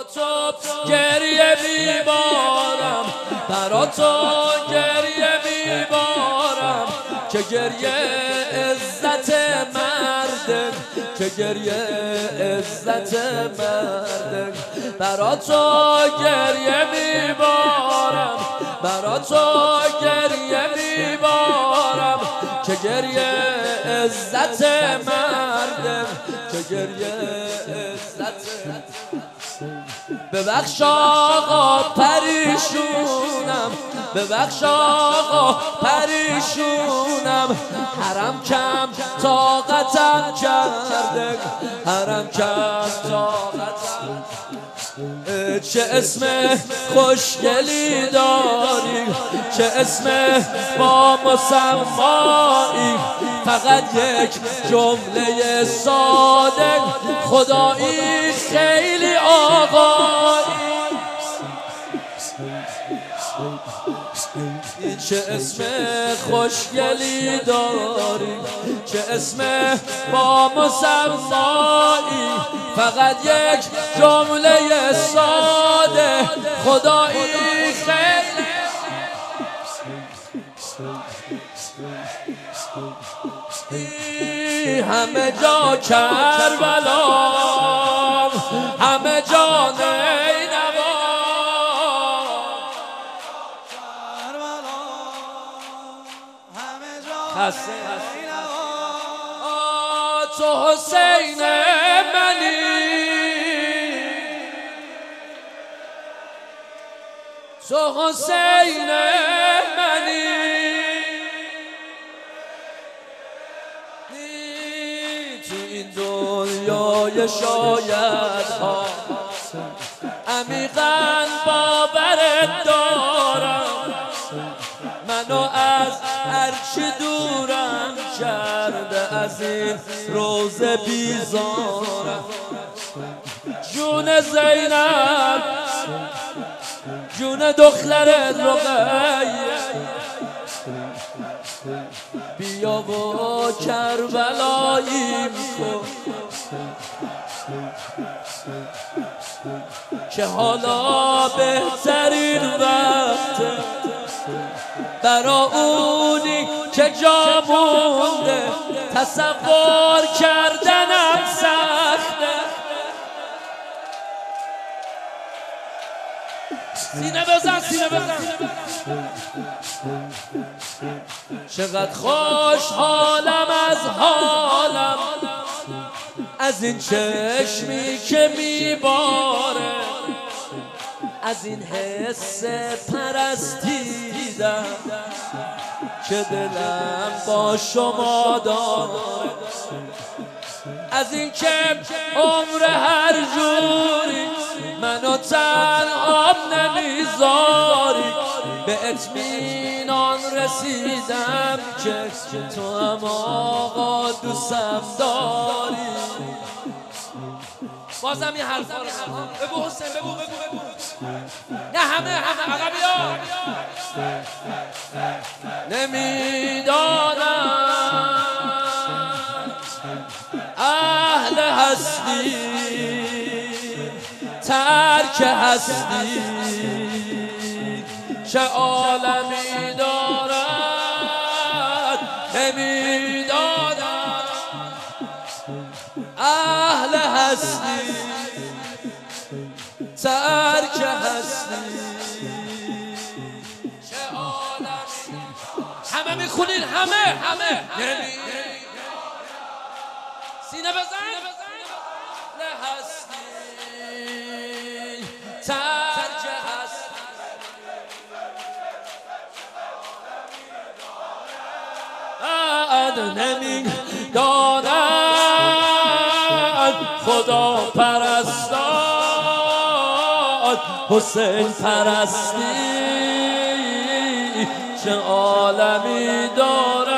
تو گریه میبارم، برا تو گریه میبارم که گریه عزت مرده، که گریه عزت مرده. برا تو گریه میبارم، برا تو گریه میبارم که گریه عزت مرده، که گریه عزت. ببخش آقا پریشونم، ببخش آقا پریشونم، حرم کم طاقتم کرده، حرم کم طاقتم. چه اسم خوشگلی داری، چه اسم با مسمایی، فقط یک جمله ساده، خدایی خیلی آقایی. چه اسم خوشگلی داری، چه اسم با مسمایی، فقط یک جمله ساده، خدایی خیلی. همه جا کربلا، همه جا نینوا، تو حسین منی، تو حسین منی، تو این دنیای شاید ها عمیقاً باورت دارم، منو از هرچی دورم کرده، از این روزه بیزارم. جون زینب، جون دختر رقیه، بیا و کربلاییم کن که حالا بهترین وقته، برا اونی که جا مونده، تصور کردنم سخته. سینه بزن، سینه بزن. چقدر خوشحالم از حالم، از این چشمی که میباره، از این حس پرستیدم که دلم با شما داره، از این که عمر هر جوری منو تنها نمیذاری، به اطمینان رسیدم که تو هم آقا دوستم داری. بازم یه حرفا رو بگو حسین، بگو بگو بگو. نه همه عقبیا. نمیدانم اهل هستی، ترک هستی، چه عالمی دارد. نمیدانم اهل هستی، ترک هستی، چه عالمی. همه میخونین، همه سینه بزن. هستی، ترک هستی، نمیدانند خدا پرستان، حسین پرستی، چه عالمی دارد.